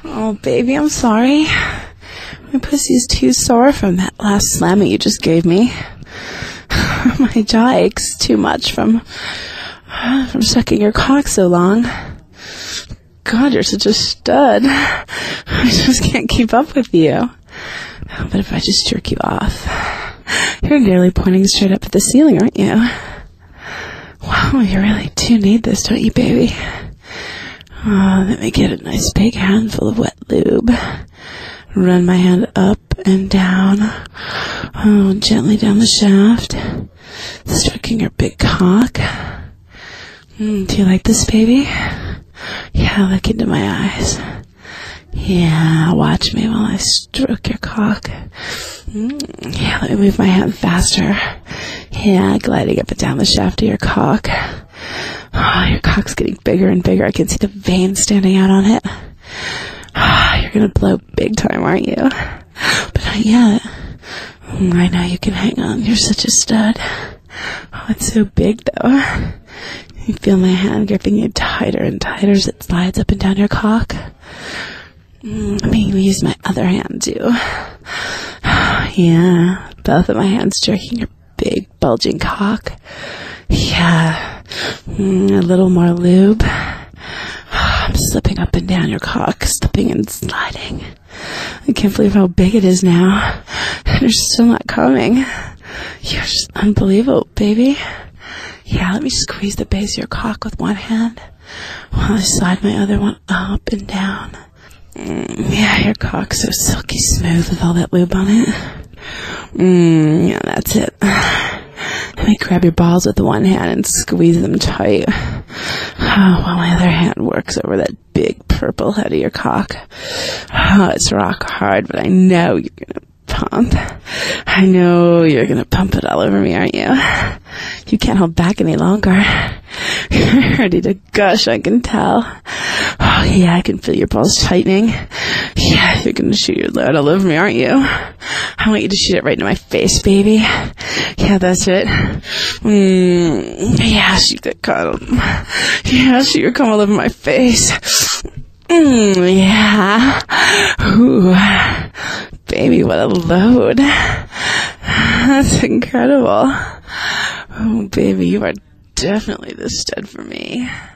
Oh, baby, I'm sorry. My pussy's too sore from that last slammy you just gave me. My jaw aches too much from sucking your cock so long. God, you're such a stud. I just can't keep up with you. But if I just jerk you off... You're nearly pointing straight up at the ceiling, aren't you? Wow, you really do need this, don't you, baby? Oh, let me get a nice big handful of wet lube. Run my hand up and down. Oh, gently down the shaft. Stroking your big cock. Do you like this, baby? Yeah, look into my eyes. Yeah, watch me while I stroke your cock. Yeah, let me move my hand faster. Yeah, gliding up and down the shaft of your cock. Oh, your cock's getting bigger and bigger. I can see the veins standing out on it. Oh, you're gonna blow big time, aren't you? But not yet. I know you can hang on. You're such a stud. Oh, it's so big, though. You feel my hand gripping you tighter and tighter as it slides up and down your cock. Let me use my other hand, too. Yeah, both of my hands jerking your big, bulging cock. Yeah, a little more lube. I'm slipping up and down your cock, slipping and sliding. I can't believe how big it is now. You're still not coming. You're just unbelievable, baby. Yeah, let me squeeze the base of your cock with one hand while I slide my other one up and down. Yeah, your cock's so silky smooth with all that lube on it. Yeah, that's it. Let me grab your balls with one hand and squeeze them tight. Oh, while my other hand works over that big purple head of your cock. Oh, it's rock hard, but I know you're gonna pump. I know you're gonna pump it all over me, aren't you? You can't hold back any longer. You're ready to gush, I can tell. Oh, yeah, I can feel your balls tightening. Yeah, you're gonna shoot your load all over me, aren't you? I want you to shoot it right into my face, baby. Yeah, that's it. Yeah, shoot that cum. Yeah, shoot your cum all over my face. Yeah. Ooh. Baby, what a load. That's incredible. Oh, baby, you are definitely the stud for me.